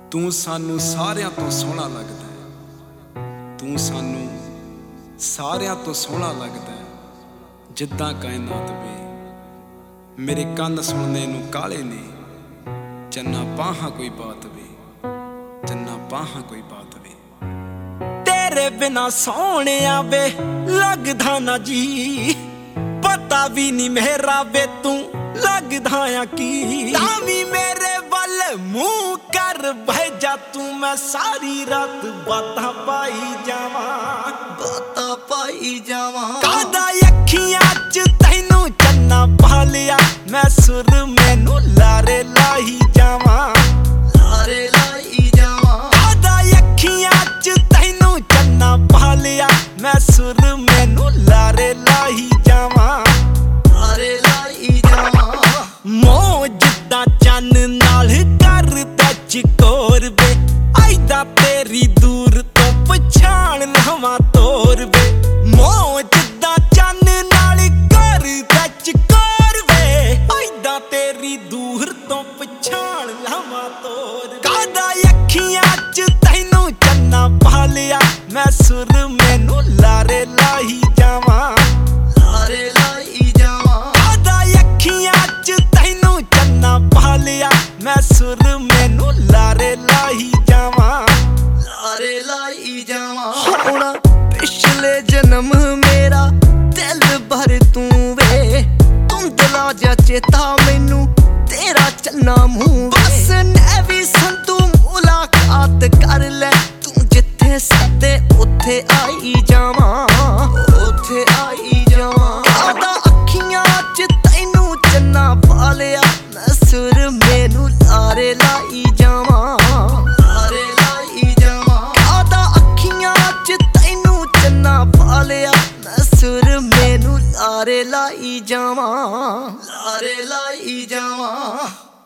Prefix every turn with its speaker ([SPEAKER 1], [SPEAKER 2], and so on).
[SPEAKER 1] ਤੂੰ ਸਾਨੂੰ ਸਾਰਿਆਂ ਤੋਂ ਸੋਹਣਾ ਲੱਗਦਾ ਹੈ, ਤੂੰ ਸਾਨੂੰ ਸਾਰਿਆਂ ਤੋਂ ਸੋਹਣਾ ਲੱਗਦਾ ਹੈ। ਜਿੱਦਾਂ ਕਾਇਨਾਤ ਵੇ ਮੇਰੇ ਕੰਨ ਸੁਣਨੇ ਨੂੰ ਕਾਲੇ ਨੇ, ਚੰਨਾ ਬਾਹਾਂ ਕੋਈ ਬਾਤ ਵੇ, ਚੰਨਾ ਬਾਹਾਂ ਕੋਈ ਬਾਤ ਵੇ।
[SPEAKER 2] ਤੇਰੇ ਬਿਨਾ ਸੋਹਣਿਆ ਵੇ ਲੱਗਦਾ ਨਾ ਜੀ, ਪਤਾ ਵੀ ਨਹੀਂ ਮੇਰਾ ਵੇ ਤੂੰ ਲੱਗਦਾ ਆ ਕੀ। ਤਾਂ ਵੀ ਮੇਰੇ ਵੱਲ ਮੂੰਹ ਕਰ ਬਹਿ ਜਾ ਤੂੰ, ਮੈਂ ਸਾਰੀ ਰਾਤ ਬਾਤਾਂ ਪਾਈ ਜਾਵਾਂ,
[SPEAKER 3] ਬਾਤਾਂ ਪਾਈ ਜਾਵਾਂ।
[SPEAKER 2] ਕਾਹਦਾ ਅੱਖੀਆਂ 'ਚ ਤੈਨੂੰ ਚੰਨਾ ਪਾ ਲਿਆ, ਮੈਂ ਸੁਰ ਮੈਨੂੰ ਲਾਰੇ ਲਾਈ ਜਾਵਾਂ,
[SPEAKER 3] ਲਾਰੇ ਲਾਈ ਜਾਵਾਂ।
[SPEAKER 2] ਕਾਹਦਾ ਅੱਖੀਆਂ 'ਚ ਤੈਨੂੰ ਚੰਨਾ ਪਾ ਲਿਆ, ਮੈਂ ਸੁਰ ਮੈਨੂੰ ਲਾਰੇ ਲਾਈ ਜਾਵਾਂ,
[SPEAKER 3] ਲਾਰੇ ਲਾਈ ਜਾਵਾਂ।
[SPEAKER 2] ਮੋਹ ਜਿੱਦਾਂ ਚੰਨ ਨਾਲ ਕਰਦਾ ਚਕੋਰ ਵੇ, ਐਦਾਂ ਤੇਰੀ ਦੂਰ ਤੋਂ ਪਛਾਣ ਲਵਾਂ ਤੋਰ ਵੇ। ਮੋਹ ਜਿੱਦਾਂ ਚੰਨ ਨਾਲ ਕਰਦਾ ਚਕੋਰ ਵੇ, ਐਦਾਂ ਤੇਰੀ ਦੂਰ ਤੋਂ ਪਛਾਣ ਲਵਾਂ ਤੋਰ ਵੇ। ਕਾਹਦਾ ਅੱਖੀਆਂ 'ਚ ਤੈਨੂੰ ਚੰਨਾ ਪਾ ਲਿਆ, ਮੈਂ ਸੁਰ ਮੈਨੂੰ ਲਾਰੇ ਲਾਈ ਜਾਵਾਂ,
[SPEAKER 3] ਲਾਰੇ ਲਾਈ ਜਾਵਾਂ।
[SPEAKER 2] ਕਾਹਦਾ ਅੱਖੀਆਂ 'ਚ ਤੈਨੂੰ ਚੰਨਾ ਪਾ ਲਿਆ, ਮੈਂ ਸੁਰ ਮੈਨੂੰ ਲਾਰੇ ਲਾਈ ਜਾਵਾਂ,
[SPEAKER 3] ਲਾਰੇ ਲਾਈ ਜਾਵਾਂ। ਹੁਣ ਪਿਛਲੇ ਜਨਮ ਮੇਰਾ ਦਿਲ ਭਰ ਤੂੰ ਵੇ, ਧੁੰਦਲਾ ਜਿਹਾ ਚੇਤਾ ਮੈਨੂੰ ਤੇਰਾ ਚੰਨਾ ਮੂੰਹ। ਬਸ ਨੈਵੀ ਸੰਤੂ ਮੁਲਾਕਾਤ ਕਰ ਲੈ, ਤੂੰ ਜਿੱਥੇ ਸੱਦੇ ਉੱਥੇ ਆਈ ਜਾਵਾਂ, ਉੱਥੇ ਆਈ ਜਾਵਾਂ। ਕਾਹਦਾ ਅੱਖੀਆਂ 'ਚ ਤੈਨੂੰ ਚੰਨਾ ਪਾ ਲਿਆ, ਮੈਂ ਸੁਰ ਮੈਨੂੰ ਲਾਰੇ ਲਾਈ ਜਾਵਾਂ, ਲਾਰੇ ਲਾਈ ਜਾਵਾਂ। ਕਾਹਦਾ ਅੱਖੀਆਂ 'ਚ ਤੈਨੂੰ ਚੰਨਾ ਪਾ ਲਿਆ, ਮੈਂ ਸੁਰ ਮੈਨੂੰ ਲਾਰੇ ਲਾਈ ਜਾਵਾਂ, ਲਾਰੇ ਲਾਈ ਜਾਵਾਂ।